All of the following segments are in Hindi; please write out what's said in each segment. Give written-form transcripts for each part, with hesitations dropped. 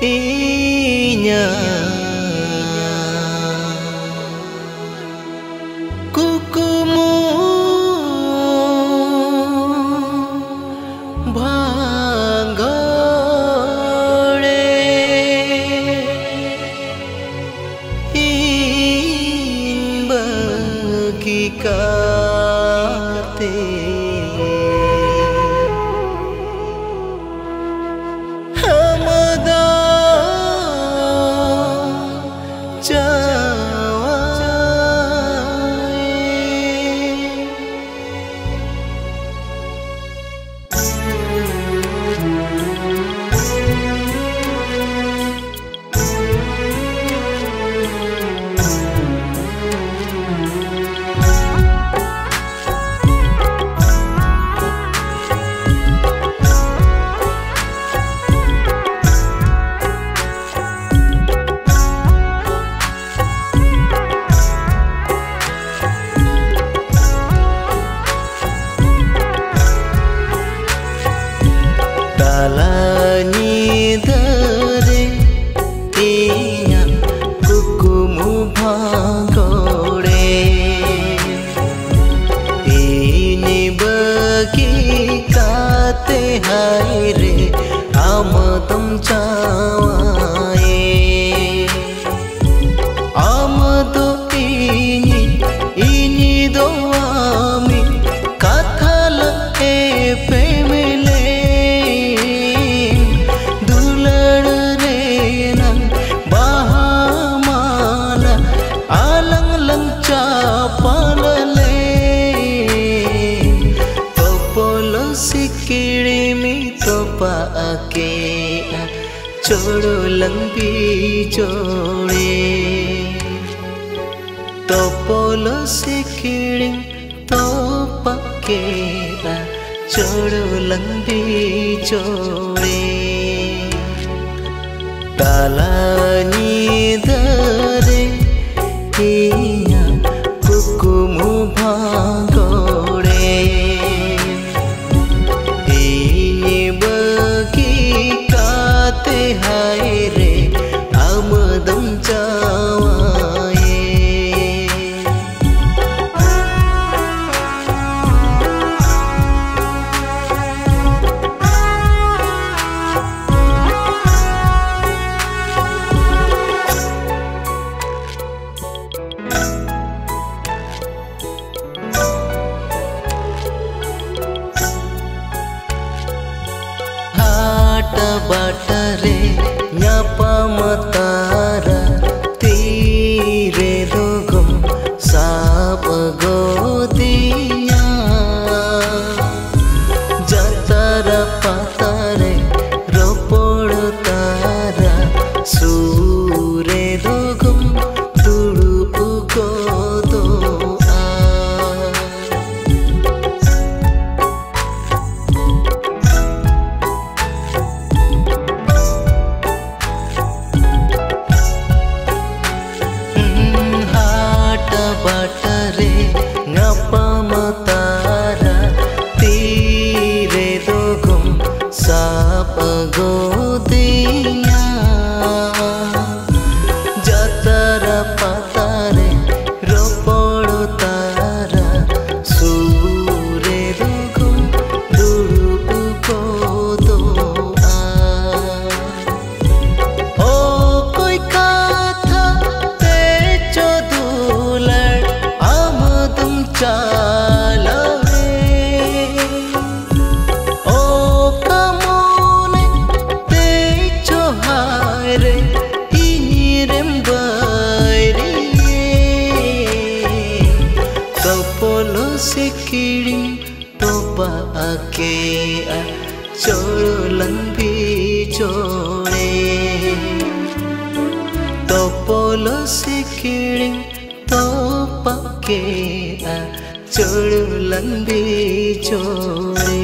inya kukumu bhanggore in bagi kate Talani dare inya kukumu bhanggore ini bagi kate hai re amadam cawae amado ini doami kathal e pemele पाके छोड़ो लंबी जोड़े तो पोलो सिकड़ी तो पाके छोड़ो लंबी जोड़े तालानी दरे इया कुकुमु भांगोड़े हाय रे आमदम जावाए हाट बाटरे nyapa matara tire dogum sap godinya jatara patare ropod tara sure dogum tudupu godo बाटरे ngapa matara tire dogum sap godinya jatara patare ropod tara sure dogum durupu godo o koi katha te chodul चालवे ओ कमोने ते चोहारे इनिरेम बायरिये कपोलो सिकिड़ी तो पाके छोड़ो लंबी जोड़े तो पोलो सिकिड़ी तो पाके छोड़ो लंबी जोड़े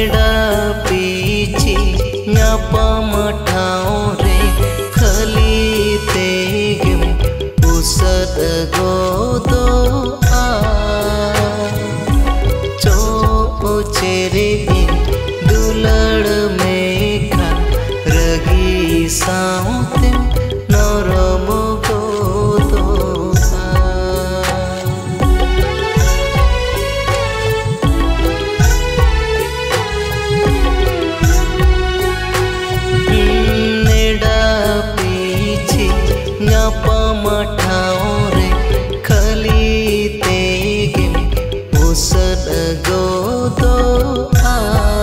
नेड़ा पीछे ᱧᱟᱯᱟᱢ ठाव रे खाली तेगेम उसद गोदोआ चो चेरे दुलड़ में खा रगी साउते नरम गोदोआ नेड़ा पीछे ᱧाᱯᱟᱢ ठाव रे खाली तेगेम उसद गोदोआ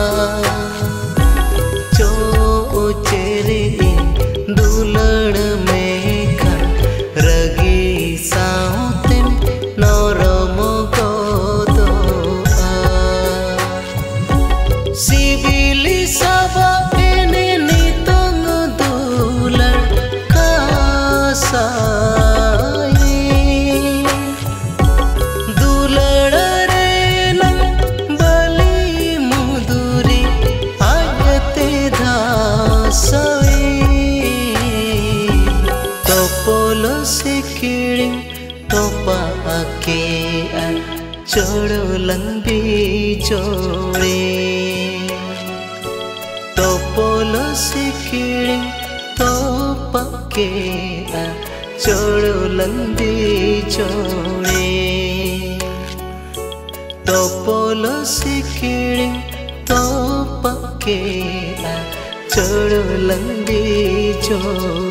चो चेरे दुलड़ में खा रगी साउते नरम गोदोआ सिबिली साबा एने नितंग दुलड़ कासाई दुलड़ रे नं बली मुदुरी आयते धासई तोपोल सिकिड़ी तोपा के चढ़ो लंबी जोड़े तोपोल सिकिड़ी तोपा के चढ़ो लंबी जोड़े तोपोल सिकिड़ी तोपा के चढ़ो लंबी जोड़े।